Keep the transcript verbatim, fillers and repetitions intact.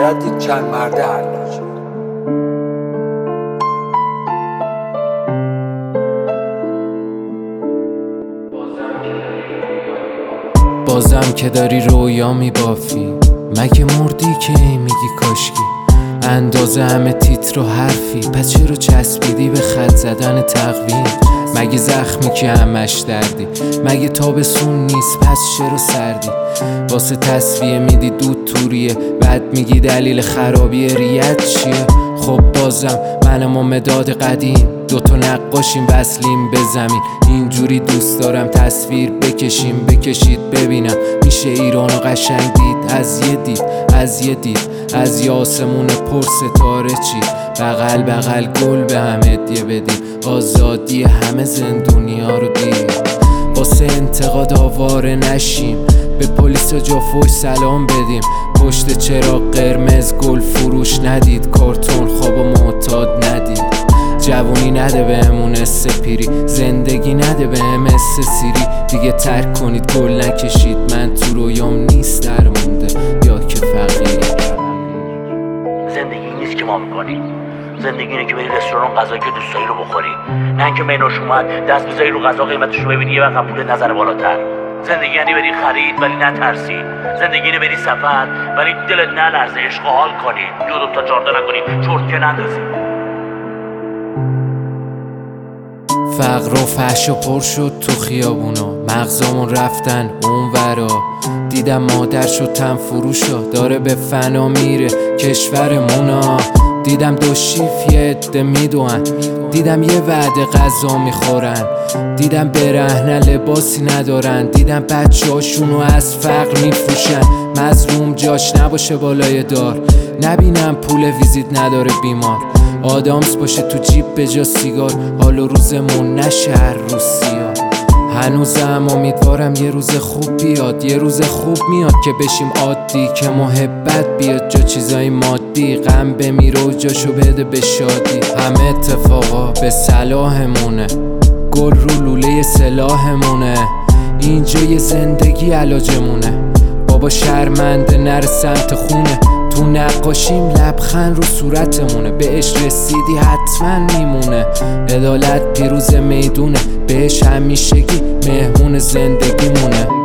باید دید چند مرده حلاجه. بازم که داری رویا میبافی، مگه مردی که ای میگی کاشکی؟ اندازه همه تیتر و حرفی، پس چرا چسبیدی به خط زدن تقویم؟ مگه زخمی که همش دردی؟ مگه تابستون نیست پس چرا سردی؟ واسه تصفیه میدی دود توریه، بعد میگی دلیل خرابی ریت چیه؟ خب بازم منم و مداد قدیم، دوتا نقاشیم وصلیم به زمین. اینجوری دوست دارم تصویر بکشیم، بکشید ببینم میشه ایرانو قشنگ دید. از یه دید از یه دید از یه آسمون پر ستاره چید. بغل بغل گل به هم هدیه بدیم، آزادی همه زندونیا رو دید. واسه انتقاد آواره نشیم، به پلیس جافوش سلام بدیم. پشت چراغ قرمز گل فروش ندید، کارتون خواب و معتاد ندید. جوونی نده بهمون سپیری، زندگی نده بهم اس سیری. دیگه ترک کنید گل نکشید، من تو رویام نیست درمونده یا که فقیر. زندگی نیست که ما میکنیم، زندگی اینه که بری رستوران غذایی که دوست داری رو بخوری، نه اینکه منوش اومد دست بزنی رو غذا قیمتش رو ببینی یه وقت پول نظر بالاتر. زندگی یعنی بری خرید ولی نترسی، زندگی یعنی بری سفر ولی دلت نلرزه، عشق و حال کنی، دو دو تا چارتا نکنی، چرت که نندازی. فقر و فحش و پر شد تو خیابونا، مغزامون رفتن اون ورا. دیدم مادر شد تن فروشا، داره به فنا میره کشورمونا. دیدم دو شیف یه عده میدوئن، دیدم یه وعده غذا میخورن. دیدم برهنه لباسی ندارن، دیدم بچه هاشونو از فقر میفروشن. مظلوم جاش نباشه بالای دار، نبینم پول ویزیت نداره بیمار. آدامس باشه تو جیب به جا سیگار، حال و روزمون نشه هر روز سیاه. هنوزم امیدوارم یه روز خوب بیاد، یه روز خوب میاد که بشیم عادی، که محبت بیاد جا چیزای مادی. غم بمیره و جاشو بده به شادی. همه اتفاقا به صلاحمونه، گل رو لوله سلاحمونه. اینجا یه زندگی علاجمونه، بابا شرمنده نره سمت خونه. تو نقاشیم لبخند رو صورتمونه، بهش رسیدی حتما میمونه. عدالت پیروز میدونه، بهش همیشگی مهمون زندگیمونه.